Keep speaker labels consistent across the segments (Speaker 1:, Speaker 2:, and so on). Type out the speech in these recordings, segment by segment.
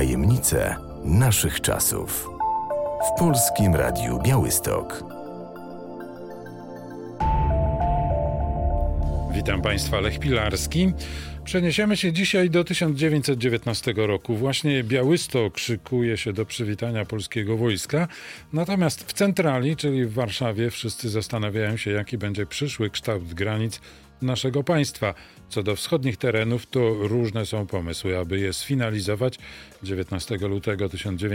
Speaker 1: Tajemnice naszych czasów. W Polskim Radiu Białystok.
Speaker 2: Witam Państwa, Lech Pilarski. Przeniesiemy się dzisiaj do 1919 roku. Właśnie Białystok szykuje się do przywitania polskiego wojska. Natomiast w centrali, czyli w Warszawie, wszyscy zastanawiają się, jaki będzie przyszły kształt granic naszego państwa. Co do wschodnich terenów, to różne są pomysły, aby je sfinalizować. 19 lutego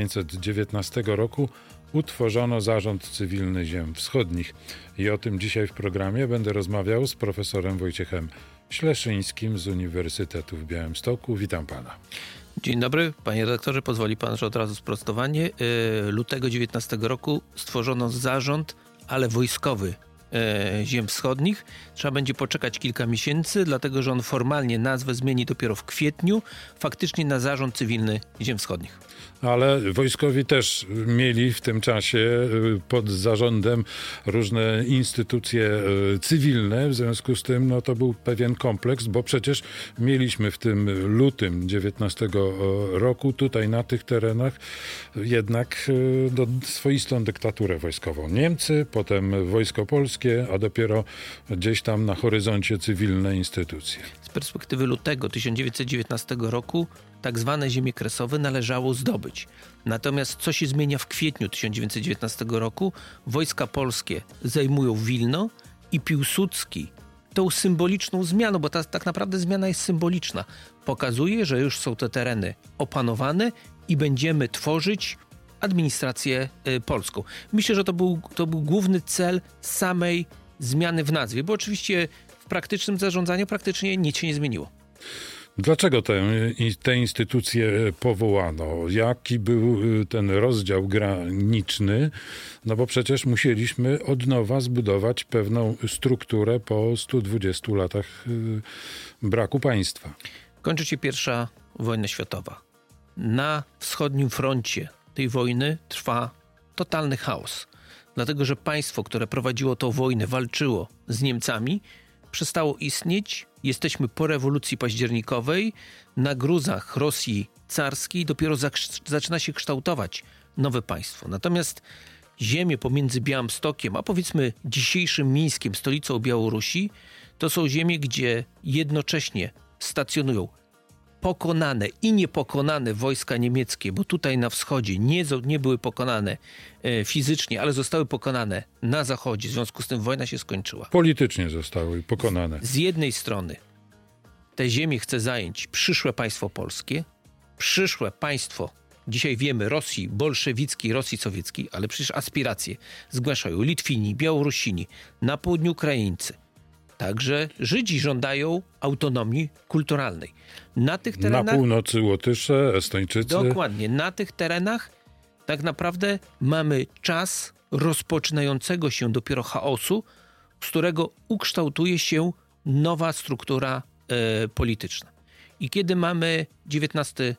Speaker 2: 1919 roku utworzono Zarząd Cywilny Ziem Wschodnich. I o tym dzisiaj w programie będę rozmawiał z profesorem Wojciechem Śleszyńskim z Uniwersytetu w Białymstoku. Witam pana.
Speaker 3: Dzień dobry, panie redaktorze. Pozwoli pan, że od razu sprostowanie. Lutego 19 roku stworzono zarząd, ale wojskowy Ziem Wschodnich. Trzeba będzie poczekać kilka miesięcy, dlatego że on formalnie nazwę zmieni dopiero w kwietniu, faktycznie na Zarząd Cywilny Ziem Wschodnich.
Speaker 2: Ale wojskowi też mieli w tym czasie pod zarządem różne instytucje cywilne. W związku z tym to był pewien kompleks, bo przecież mieliśmy w tym lutym 19 roku tutaj na tych terenach jednak swoistą dyktaturę wojskową. Niemcy, potem Wojsko Polskie, a dopiero gdzieś tam na horyzoncie cywilne instytucje.
Speaker 3: Z perspektywy lutego 1919 roku tak zwane ziemie kresowe należało zdobyć. Natomiast co się zmienia w kwietniu 1919 roku? Wojska polskie zajmują Wilno i Piłsudski tą symboliczną zmianą, bo ta tak naprawdę zmiana jest symboliczna, pokazuje, że już są te tereny opanowane i będziemy tworzyć administrację polską. Myślę, że to był główny cel samej zmiany w nazwie, bo oczywiście w praktycznym zarządzaniu praktycznie nic się nie zmieniło.
Speaker 2: Dlaczego te instytucje powołano? Jaki był ten rozdział graniczny? No bo przecież musieliśmy od nowa zbudować pewną strukturę po 120 latach braku państwa.
Speaker 3: Kończy się I wojna światowa. Na wschodnim froncie tej wojny trwa totalny chaos. Dlatego, że państwo, które prowadziło tę wojnę, walczyło z Niemcami, przestało istnieć. Jesteśmy po rewolucji październikowej. Na gruzach Rosji carskiej dopiero zaczyna się kształtować nowe państwo. Natomiast ziemie pomiędzy Białymstokiem, a powiedzmy dzisiejszym Mińskiem, stolicą Białorusi, to są ziemie, gdzie jednocześnie stacjonują pokonane i niepokonane wojska niemieckie, bo tutaj na wschodzie nie były pokonane fizycznie, ale zostały pokonane na zachodzie. W związku z tym wojna się skończyła.
Speaker 2: Politycznie zostały pokonane.
Speaker 3: Z jednej strony te ziemię chce zająć przyszłe państwo polskie, przyszłe państwo, dzisiaj wiemy, Rosji bolszewickiej, Rosji sowieckiej, ale przecież aspiracje zgłaszają Litwini, Białorusini, na południu Ukraińcy. Także Żydzi żądają autonomii kulturalnej. Na tych terenach,
Speaker 2: na północy Łotysze, Estończycy.
Speaker 3: Dokładnie. Na tych terenach tak naprawdę mamy czas rozpoczynającego się dopiero chaosu, z którego ukształtuje się nowa struktura polityczna. I kiedy mamy 19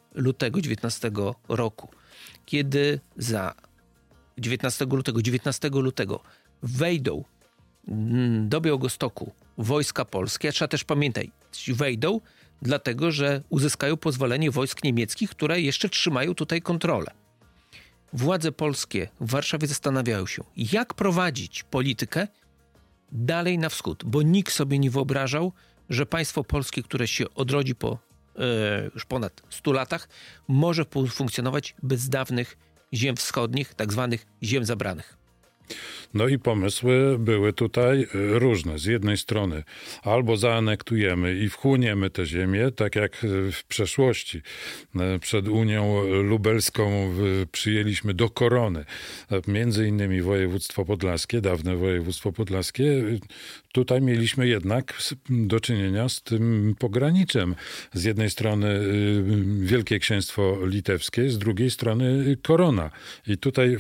Speaker 3: roku, kiedy za 19 lutego wejdą do Białegostoku wojska polskie, a trzeba też pamiętać, wejdą dlatego, że uzyskają pozwolenie wojsk niemieckich, które jeszcze trzymają tutaj kontrolę. Władze polskie w Warszawie zastanawiają się, jak prowadzić politykę dalej na wschód, bo nikt sobie nie wyobrażał, że państwo polskie, które się odrodzi po już ponad 100 latach, może funkcjonować bez dawnych ziem wschodnich, tak zwanych ziem zabranych.
Speaker 2: No i pomysły były tutaj różne. Z jednej strony albo zaanektujemy i wchłoniemy te ziemię, tak jak w przeszłości. Przed Unią Lubelską przyjęliśmy do korony między innymi województwo podlaskie, dawne województwo podlaskie. Tutaj mieliśmy jednak do czynienia z tym pograniczem. Z jednej strony Wielkie Księstwo Litewskie, z drugiej strony korona. I tutaj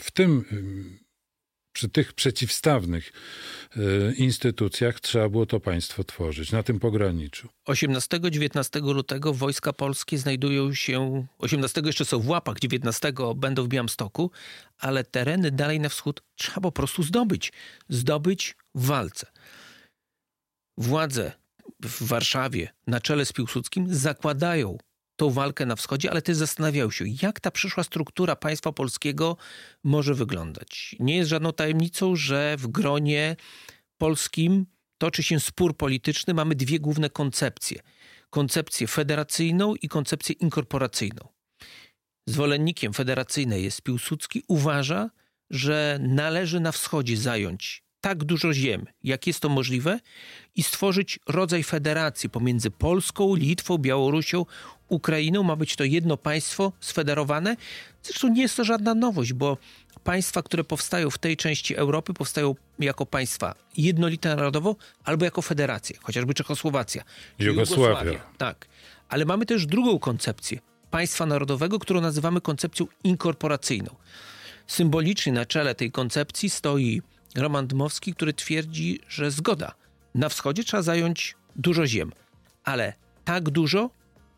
Speaker 2: przy tych przeciwstawnych instytucjach trzeba było to państwo tworzyć, na tym pograniczu.
Speaker 3: 18-19 lutego wojska polskie znajdują się, 18 jeszcze są w łapach, 19 będą w Białymstoku, ale tereny dalej na wschód trzeba po prostu zdobyć w walce. Władze w Warszawie na czele z Piłsudskim zakładają tą walkę na wschodzie, ale też zastanawiały się, jak ta przyszła struktura państwa polskiego może wyglądać. Nie jest żadną tajemnicą, że w gronie polskim toczy się spór polityczny. Mamy dwie główne koncepcje. Koncepcję federacyjną i koncepcję inkorporacyjną. Zwolennikiem federacyjnej jest Piłsudski. Uważa, że należy na wschodzie zająć tak dużo ziem, jak jest to możliwe i stworzyć rodzaj federacji pomiędzy Polską, Litwą, Białorusią, Ukrainą. Ma być to jedno państwo sfederowane. Zresztą nie jest to żadna nowość, bo państwa, które powstają w tej części Europy, powstają jako państwa jednolite narodowo albo jako federacje, chociażby Czechosłowacja.
Speaker 2: Jugosławia.
Speaker 3: Tak. Ale mamy też drugą koncepcję państwa narodowego, którą nazywamy koncepcją inkorporacyjną. Symbolicznie na czele tej koncepcji stoi Roman Dmowski, który twierdzi, że zgoda. Na wschodzie trzeba zająć dużo ziem, ale tak dużo,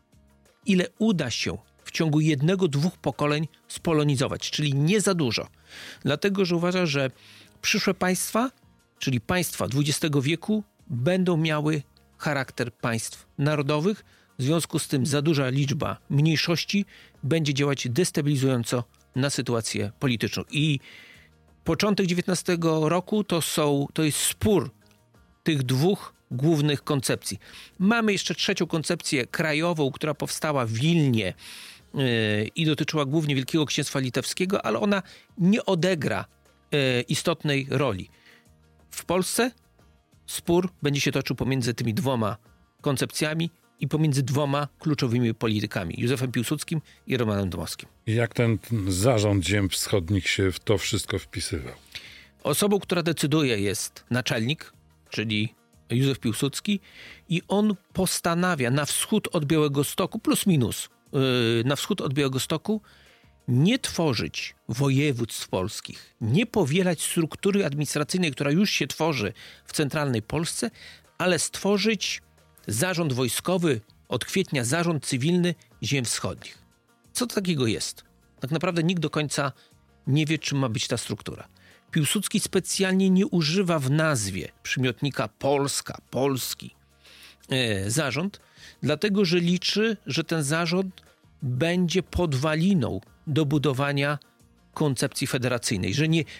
Speaker 3: ile uda się w ciągu 1-2 pokoleń spolonizować, czyli nie za dużo. Dlatego, że uważa, że przyszłe państwa, czyli państwa XX wieku, będą miały charakter państw narodowych. W związku z tym za duża liczba mniejszości będzie działać destabilizująco na sytuację polityczną. I początek XIX roku to jest spór tych dwóch głównych koncepcji. Mamy jeszcze trzecią koncepcję krajową, która powstała w Wilnie i dotyczyła głównie Wielkiego Księstwa Litewskiego, ale ona nie odegra istotnej roli. W Polsce spór będzie się toczył pomiędzy tymi dwoma koncepcjami i pomiędzy dwoma kluczowymi politykami, Józefem Piłsudskim i Romanem Dmowskim.
Speaker 2: I jak ten zarząd ziem wschodnich się w to wszystko wpisywał?
Speaker 3: Osobą, która decyduje, jest naczelnik, czyli Józef Piłsudski, i on postanawia na wschód od Białegostoku, plus minus, na wschód od Białegostoku, nie tworzyć województw polskich, nie powielać struktury administracyjnej, która już się tworzy w centralnej Polsce, ale stworzyć zarząd wojskowy, od kwietnia zarząd cywilny ziem wschodnich. Co to takiego jest? Tak naprawdę nikt do końca nie wie, czym ma być ta struktura. Piłsudski specjalnie nie używa w nazwie przymiotnika Polska, polski zarząd, dlatego że liczy, że ten zarząd będzie podwaliną do budowania koncepcji federacyjnej,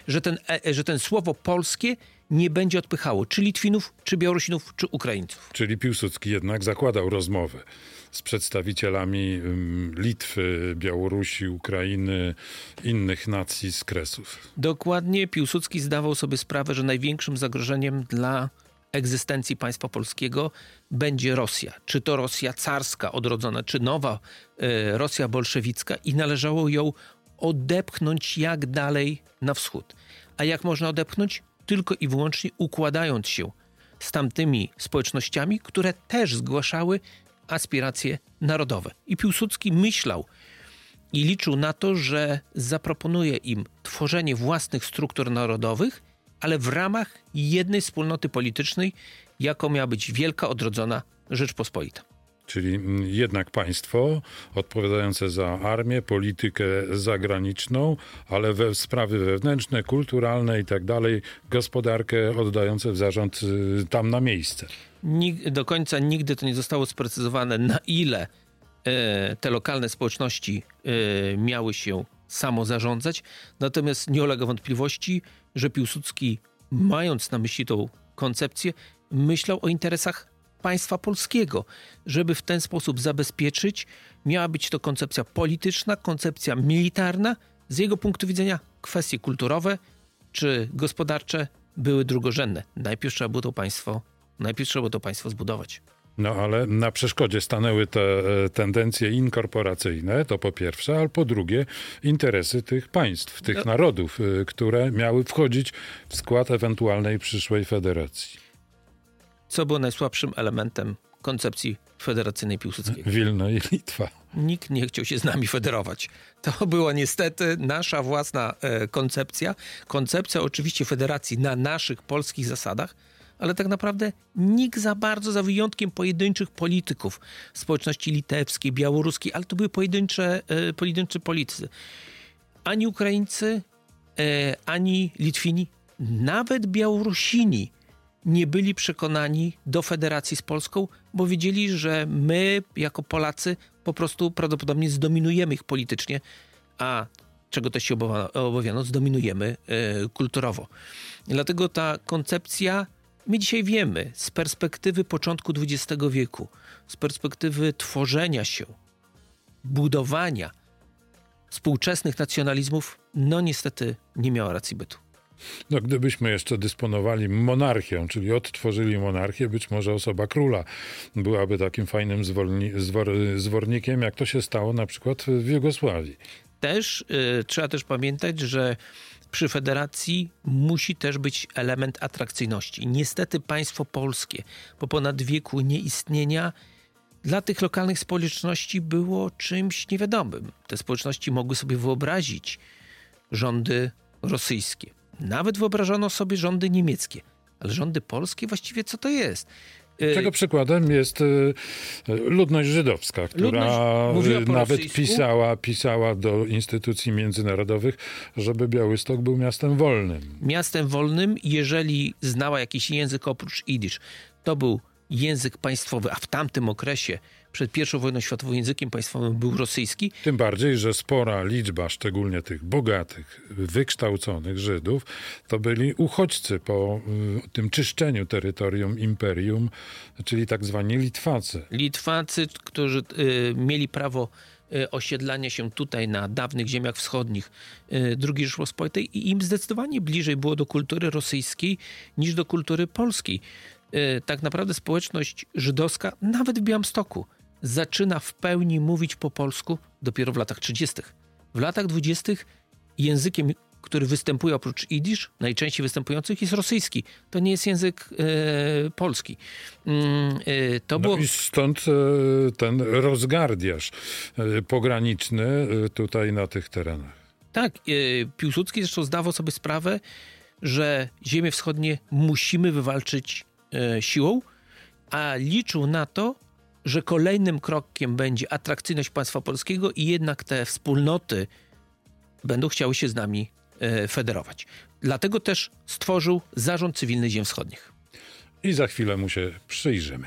Speaker 3: że ten słowo polskie nie będzie odpychało czy Litwinów, czy Białorusinów, czy Ukraińców.
Speaker 2: Czyli Piłsudski jednak zakładał rozmowę z przedstawicielami Litwy, Białorusi, Ukrainy, innych nacji z Kresów.
Speaker 3: Dokładnie. Piłsudski zdawał sobie sprawę, że największym zagrożeniem dla egzystencji państwa polskiego będzie Rosja. Czy to Rosja carska odrodzona, czy nowa Rosja bolszewicka, i należało ją odepchnąć jak dalej na wschód. A jak można odepchnąć? Tylko i wyłącznie układając się z tamtymi społecznościami, które też zgłaszały aspiracje narodowe. I Piłsudski myślał i liczył na to, że zaproponuje im tworzenie własnych struktur narodowych, ale w ramach jednej wspólnoty politycznej, jaką miała być wielka, odrodzona Rzeczpospolita.
Speaker 2: Czyli jednak państwo odpowiadające za armię, politykę zagraniczną, ale sprawy wewnętrzne, kulturalne i tak dalej, gospodarkę oddające w zarząd tam na miejsce.
Speaker 3: Do końca nigdy to nie zostało sprecyzowane, na ile te lokalne społeczności miały się samo zarządzać. Natomiast nie ulega wątpliwości, że Piłsudski, mając na myśli tą koncepcję, myślał o interesach państwa polskiego, żeby w ten sposób zabezpieczyć. Miała być to koncepcja polityczna, koncepcja militarna. Z jego punktu widzenia kwestie kulturowe czy gospodarcze były drugorzędne. Najpierw trzeba było to państwo zbudować.
Speaker 2: No ale na przeszkodzie stanęły te tendencje inkorporacyjne, to po pierwsze, ale po drugie interesy tych państw, tych narodów, które miały wchodzić w skład ewentualnej przyszłej federacji.
Speaker 3: Co było najsłabszym elementem koncepcji federacyjnej Piłsudskiego?
Speaker 2: Wilno i Litwa.
Speaker 3: Nikt nie chciał się z nami federować. To była niestety nasza własna koncepcja. Koncepcja oczywiście federacji na naszych polskich zasadach, ale tak naprawdę nikt za bardzo, za wyjątkiem pojedynczych polityków społeczności litewskiej, białoruskiej, ale to były pojedynczy politycy. Ani Ukraińcy, ani Litwini, nawet Białorusini nie byli przekonani do federacji z Polską, bo wiedzieli, że my jako Polacy po prostu prawdopodobnie zdominujemy ich politycznie, a czego też się obawiano, zdominujemy kulturowo. Dlatego ta koncepcja, my dzisiaj wiemy, z perspektywy początku XX wieku, z perspektywy tworzenia się, budowania współczesnych nacjonalizmów, no niestety nie miała racji bytu.
Speaker 2: No, gdybyśmy jeszcze dysponowali monarchią, czyli odtworzyli monarchię, być może osoba króla byłaby takim fajnym zwornikiem, jak to się stało na przykład w Jugosławii.
Speaker 3: Trzeba też pamiętać, że przy federacji musi też być element atrakcyjności. Niestety państwo polskie po ponad wieku nieistnienia dla tych lokalnych społeczności było czymś niewiadomym. Te społeczności mogły sobie wyobrazić rządy rosyjskie. Nawet wyobrażano sobie rządy niemieckie. Ale rządy polskie właściwie co to jest?
Speaker 2: Czego przykładem jest ludność żydowska, która nawet pisała do instytucji międzynarodowych, żeby Białystok był miastem wolnym.
Speaker 3: Miastem wolnym, jeżeli znała jakiś język oprócz jidysz. To był język państwowy, a w tamtym okresie przed I wojną światową językiem państwowym był rosyjski.
Speaker 2: Tym bardziej, że spora liczba, szczególnie tych bogatych, wykształconych Żydów, to byli uchodźcy po tym czyszczeniu terytorium imperium, czyli tak zwani Litwacy.
Speaker 3: Litwacy, którzy mieli prawo osiedlania się tutaj na dawnych ziemiach wschodnich II Rzeczypospolitej i im zdecydowanie bliżej było do kultury rosyjskiej niż do kultury polskiej. Tak naprawdę społeczność żydowska, nawet w Białymstoku, zaczyna w pełni mówić po polsku dopiero w latach 30. W latach 20. językiem, który występuje oprócz jidysz, najczęściej występujących jest rosyjski. To nie jest język polski.
Speaker 2: I stąd ten rozgardiaż pograniczny tutaj na tych terenach.
Speaker 3: Tak, Piłsudski zresztą zdawał sobie sprawę, że ziemie wschodnie musimy wywalczyć siłą, a liczył na to, że kolejnym krokiem będzie atrakcyjność państwa polskiego i jednak te wspólnoty będą chciały się z nami federować. Dlatego też stworzył Zarząd Cywilny Ziem Wschodnich.
Speaker 2: I za chwilę mu się przyjrzymy.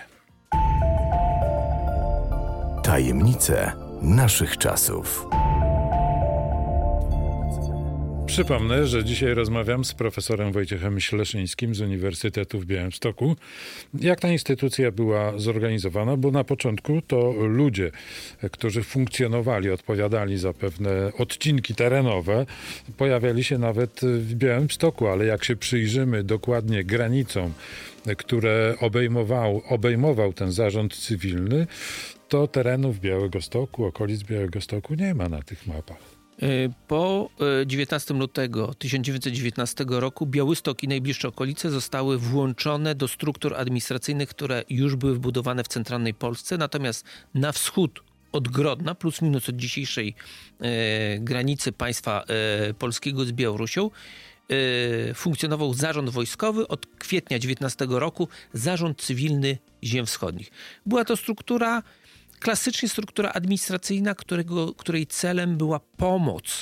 Speaker 1: Tajemnice naszych czasów.
Speaker 2: Przypomnę, że dzisiaj rozmawiam z profesorem Wojciechem Śleszyńskim z Uniwersytetu w Białymstoku. Jak ta instytucja była zorganizowana? Bo na początku to ludzie, którzy funkcjonowali, odpowiadali za pewne odcinki terenowe, pojawiali się nawet w Białymstoku, ale jak się przyjrzymy dokładnie granicom, które obejmował ten zarząd cywilny, to terenów Białegostoku, okolic Białegostoku nie ma na tych mapach.
Speaker 3: Po 19 lutego 1919 roku Białystok i najbliższe okolice zostały włączone do struktur administracyjnych, które już były wbudowane w centralnej Polsce, natomiast na wschód od Grodna, plus minus od dzisiejszej granicy państwa polskiego z Białorusią, funkcjonował zarząd wojskowy, od kwietnia 19 roku Zarząd Cywilny Ziem Wschodnich. Była to struktura, klasycznie struktura administracyjna, której celem była pomoc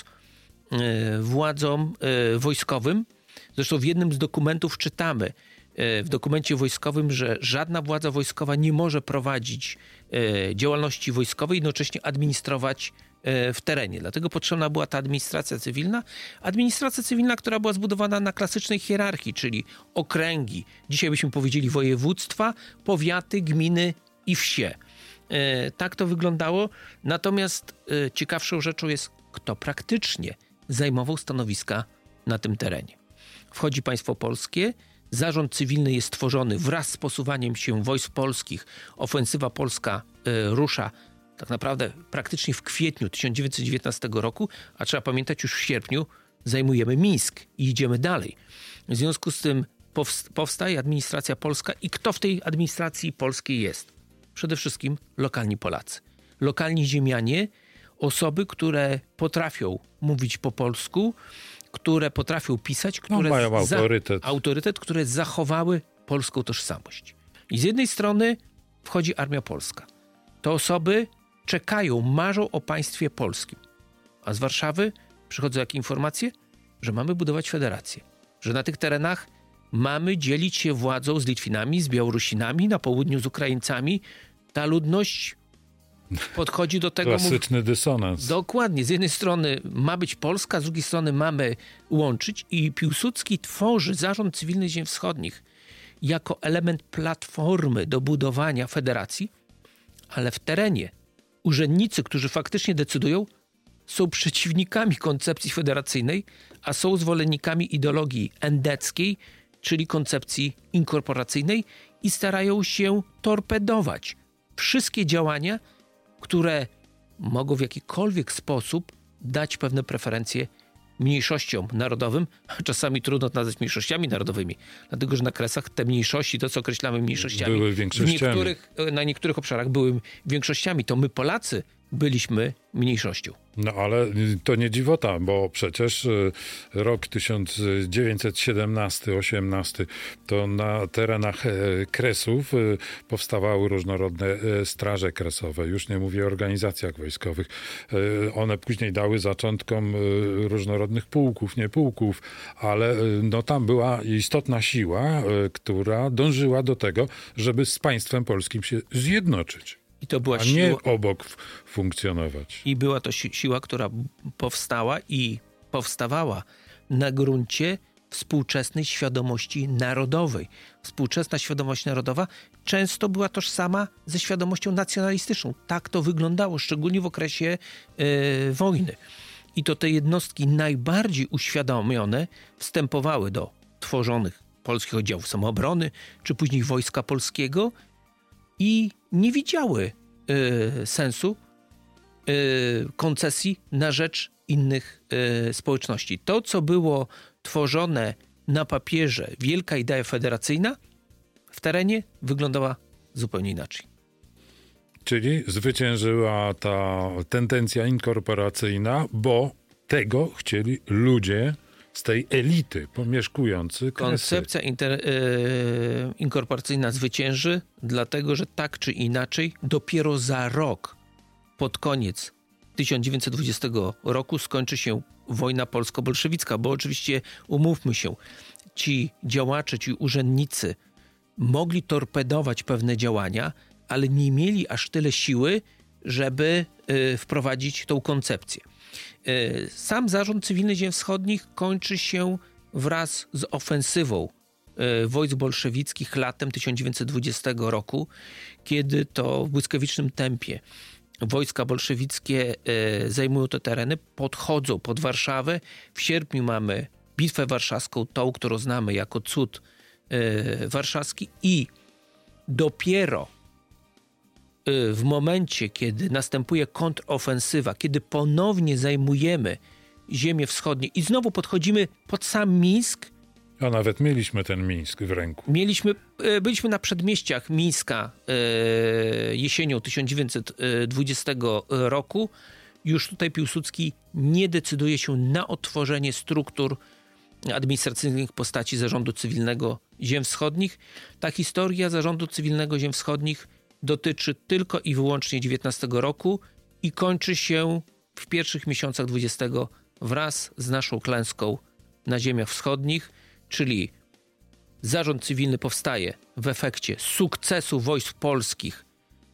Speaker 3: władzom wojskowym. Zresztą w jednym z dokumentów czytamy, w dokumencie wojskowym, że żadna władza wojskowa nie może prowadzić działalności wojskowej i jednocześnie administrować w terenie. Dlatego potrzebna była ta administracja cywilna. Administracja cywilna, która była zbudowana na klasycznej hierarchii, czyli okręgi, dzisiaj byśmy powiedzieli województwa, powiaty, gminy i wsie. Tak to wyglądało. Natomiast ciekawszą rzeczą jest, kto praktycznie zajmował stanowiska na tym terenie. Wchodzi państwo polskie, zarząd cywilny jest tworzony wraz z posuwaniem się wojsk polskich. Ofensywa polska rusza tak naprawdę praktycznie w kwietniu 1919 roku, a trzeba pamiętać, już w sierpniu zajmujemy Mińsk i idziemy dalej. W związku z tym powstaje administracja polska i kto w tej administracji polskiej jest? Przede wszystkim lokalni Polacy. Lokalni ziemianie, osoby, które potrafią mówić po polsku, które potrafią pisać, które
Speaker 2: mają autorytet,
Speaker 3: które zachowały polską tożsamość. I z jednej strony wchodzi armia polska. To osoby czekają, marzą o państwie polskim. A z Warszawy przychodzą jakie informacje? Że mamy budować federację. Że na tych terenach mamy dzielić się władzą z Litwinami, z Białorusinami, na południu z Ukraińcami. Ta ludność podchodzi do tego...
Speaker 2: Klasyczny dysonans.
Speaker 3: Dokładnie. Z jednej strony ma być Polska, z drugiej strony mamy łączyć i Piłsudski tworzy Zarząd Cywilny Ziem Wschodnich jako element platformy do budowania federacji, ale w terenie urzędnicy, którzy faktycznie decydują, są przeciwnikami koncepcji federacyjnej, a są zwolennikami ideologii endeckiej, czyli koncepcji inkorporacyjnej i starają się torpedować wszystkie działania, które mogą w jakikolwiek sposób dać pewne preferencje mniejszościom narodowym, a czasami trudno to nazwać mniejszościami narodowymi, dlatego że na Kresach te mniejszości, to co określamy mniejszościami,
Speaker 2: były większościami.
Speaker 3: na niektórych obszarach były większościami. To my Polacy byliśmy mniejszością.
Speaker 2: No ale to nie dziwota, bo przecież rok 1917-18 to na terenach Kresów powstawały różnorodne straże kresowe. Już nie mówię o organizacjach wojskowych. One później dały zaczątkom różnorodnych pułków, nie pułków, ale no, tam była istotna siła, która dążyła do tego, żeby z państwem polskim się zjednoczyć.
Speaker 3: I to była
Speaker 2: a nie obok funkcjonować.
Speaker 3: I była to siła, która powstała i powstawała na gruncie współczesnej świadomości narodowej. Współczesna świadomość narodowa często była tożsama ze świadomością nacjonalistyczną. Tak to wyglądało, szczególnie w okresie wojny. I to te jednostki najbardziej uświadomione wstępowały do tworzonych polskich oddziałów samoobrony, czy później Wojska Polskiego i nie widziały sensu koncesji na rzecz innych społeczności. To, co było tworzone na papierze, wielka idea federacyjna, w terenie wyglądała zupełnie inaczej.
Speaker 2: Czyli zwyciężyła ta tendencja inkorporacyjna, bo tego chcieli ludzie z tej elity pomieszkujący Kresy.
Speaker 3: Koncepcja inkorporacyjna zwycięży, dlatego że tak czy inaczej dopiero za rok, pod koniec 1920 roku skończy się wojna polsko-bolszewicka, bo oczywiście umówmy się, ci działacze, ci urzędnicy mogli torpedować pewne działania, ale nie mieli aż tyle siły, żeby wprowadzić tą koncepcję. Sam Zarząd Cywilny Ziem Wschodnich kończy się wraz z ofensywą wojsk bolszewickich latem 1920 roku, kiedy to w błyskawicznym tempie wojska bolszewickie zajmują te tereny, podchodzą pod Warszawę. W sierpniu mamy Bitwę Warszawską, tą, którą znamy jako cud warszawski i dopiero w momencie, kiedy następuje kontrofensywa, kiedy ponownie zajmujemy ziemię wschodnie i znowu podchodzimy pod sam Mińsk.
Speaker 2: A nawet mieliśmy ten Mińsk w ręku.
Speaker 3: Byliśmy na przedmieściach Mińska jesienią 1920 roku. Już tutaj Piłsudski nie decyduje się na odtworzenie struktur administracyjnych postaci Zarządu Cywilnego Ziem Wschodnich. Ta historia Zarządu Cywilnego Ziem Wschodnich dotyczy tylko i wyłącznie 19 roku i kończy się w pierwszych miesiącach 20 wraz z naszą klęską na ziemiach wschodnich, czyli Zarząd Cywilny powstaje w efekcie sukcesu wojsk polskich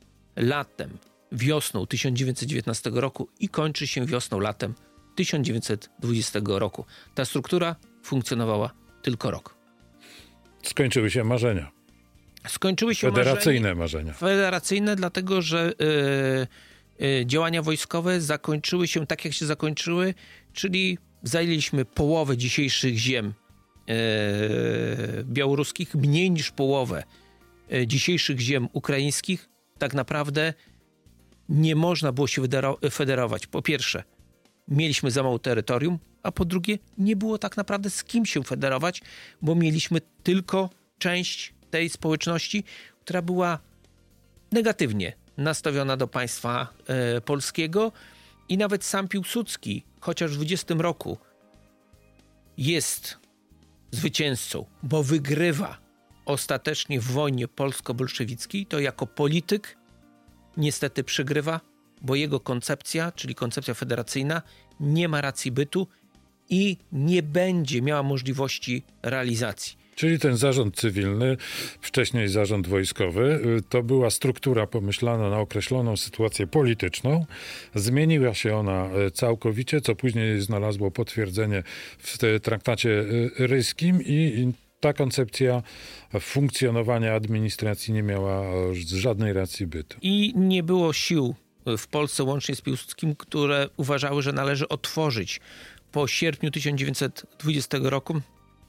Speaker 3: wiosną 1919 roku i kończy się latem 1920 roku. Ta struktura funkcjonowała tylko rok.
Speaker 2: Skończyły się marzenia.
Speaker 3: Skończyły się
Speaker 2: federacyjne marzenia.
Speaker 3: Federacyjne, dlatego że działania wojskowe zakończyły się tak, jak się zakończyły, czyli zajęliśmy połowę dzisiejszych ziem białoruskich, mniej niż połowę dzisiejszych ziem ukraińskich. Tak naprawdę nie można było się federować. Po pierwsze, mieliśmy za mało terytorium, a po drugie, nie było tak naprawdę z kim się federować, bo mieliśmy tylko część tej społeczności, która była negatywnie nastawiona do państwa polskiego i nawet sam Piłsudski, chociaż w 20 roku jest zwycięzcą, bo wygrywa ostatecznie w wojnie polsko-bolszewickiej, to jako polityk niestety przegrywa, bo jego koncepcja, czyli koncepcja federacyjna, nie ma racji bytu i nie będzie miała możliwości realizacji.
Speaker 2: Czyli ten zarząd cywilny, wcześniej zarząd wojskowy, to była struktura pomyślana na określoną sytuację polityczną. Zmieniła się ona całkowicie, co później znalazło potwierdzenie w traktacie ryskim i ta koncepcja funkcjonowania administracji nie miała żadnej racji bytu.
Speaker 3: I nie było sił w Polsce, łącznie z Piłsudskim, które uważały, że należy otworzyć po sierpniu 1920 roku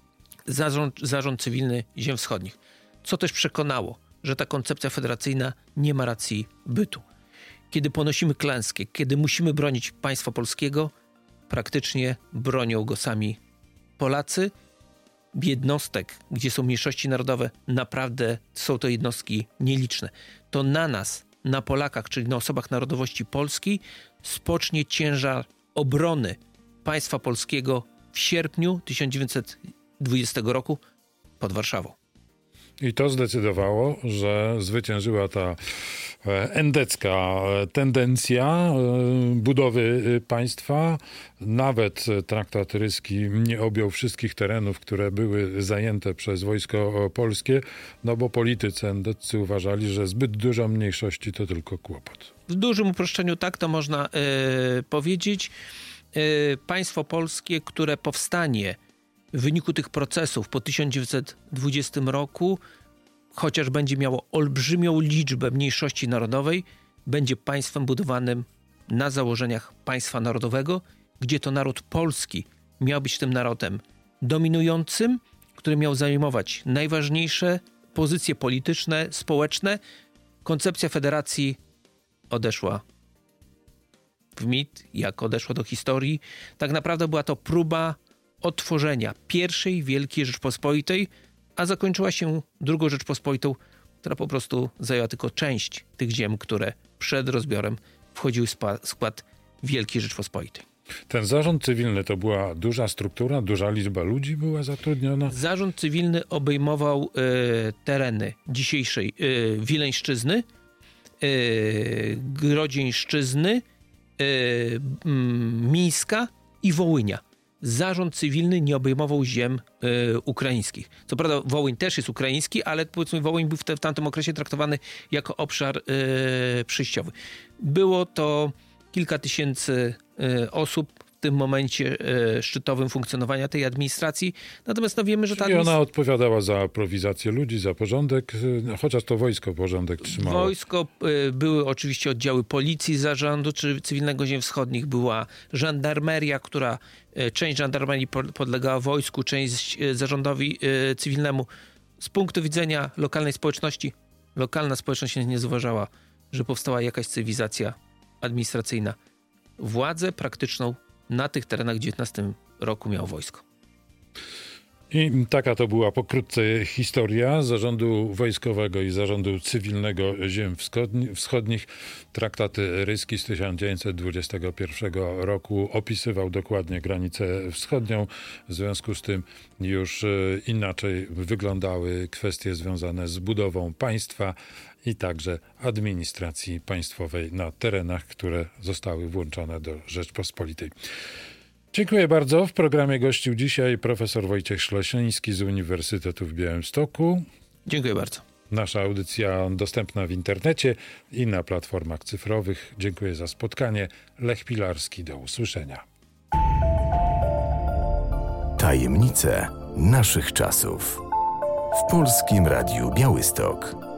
Speaker 3: zarząd cywilny ziem wschodnich. Co też przekonało, że ta koncepcja federacyjna nie ma racji bytu. Kiedy ponosimy klęskę, kiedy musimy bronić państwa polskiego, praktycznie bronią go sami Polacy. Jednostek, gdzie są mniejszości narodowe, naprawdę są to jednostki nieliczne. To na nas, na Polakach, czyli na osobach narodowości polskiej, spocznie obrony państwa polskiego w sierpniu 1920 roku pod Warszawą.
Speaker 2: I to zdecydowało, że zwyciężyła ta endecka tendencja budowy państwa. Nawet traktat ryski nie objął wszystkich terenów, które były zajęte przez wojsko polskie, no bo politycy endeccy uważali, że zbyt dużo mniejszości to tylko kłopot.
Speaker 3: W dużym uproszczeniu tak to można powiedzieć. Państwo polskie, które powstanie w wyniku tych procesów po 1920 roku, chociaż będzie miało olbrzymią liczbę mniejszości narodowej, będzie państwem budowanym na założeniach państwa narodowego, gdzie to naród polski miał być tym narodem dominującym, który miał zajmować najważniejsze pozycje polityczne, społeczne. Koncepcja federacji odeszła w mit, jak odeszła do historii. Tak naprawdę była to próba otworzenia pierwszej Wielkiej Rzeczpospolitej, a zakończyła się Drugą Rzeczpospolitą, która po prostu zajęła tylko część tych ziem, które przed rozbiorem wchodziły w skład Wielkiej Rzeczpospolitej.
Speaker 2: Ten zarząd cywilny to była duża struktura, duża liczba ludzi była zatrudniona? Zarząd
Speaker 3: cywilny obejmował tereny dzisiejszej Wileńszczyzny, Grodzieńszczyzny, Mińska i Wołynia. Zarząd cywilny nie obejmował ziem ukraińskich. Co prawda Wołyń też jest ukraiński, ale powiedzmy Wołyń był w tamtym okresie traktowany jako obszar przejściowy. Było to kilka tysięcy osób w tym momencie szczytowym funkcjonowania tej administracji. Natomiast no wiemy, że ta
Speaker 2: ona odpowiadała za aprowizację ludzi, za porządek, chociaż to wojsko porządek trzymało.
Speaker 3: Wojsko, były oczywiście oddziały policji zarządu czy cywilnego ziem wschodnich, była żandarmeria, która część żandarmerii podlegała wojsku, część zarządowi cywilnemu. Z punktu widzenia lokalnej społeczności, lokalna społeczność nie zauważała, że powstała jakaś cywilizacja administracyjna. Władzę praktyczną na tych terenach w XIX roku miało wojsko.
Speaker 2: I taka to była pokrótce historia zarządu wojskowego i zarządu cywilnego ziem wschodnich. Traktat ryski z 1921 roku opisywał dokładnie granicę wschodnią. W związku z tym już inaczej wyglądały kwestie związane z budową państwa i także administracji państwowej na terenach, które zostały włączone do Rzeczpospolitej. Dziękuję bardzo. W programie gościł dzisiaj profesor Wojciech Szlosiński z Uniwersytetu w Białymstoku.
Speaker 3: Dziękuję bardzo.
Speaker 2: Nasza audycja dostępna w internecie i na platformach cyfrowych. Dziękuję za spotkanie. Lech Pilarski, do usłyszenia.
Speaker 1: Tajemnice naszych czasów. W Polskim Radiu Białystok.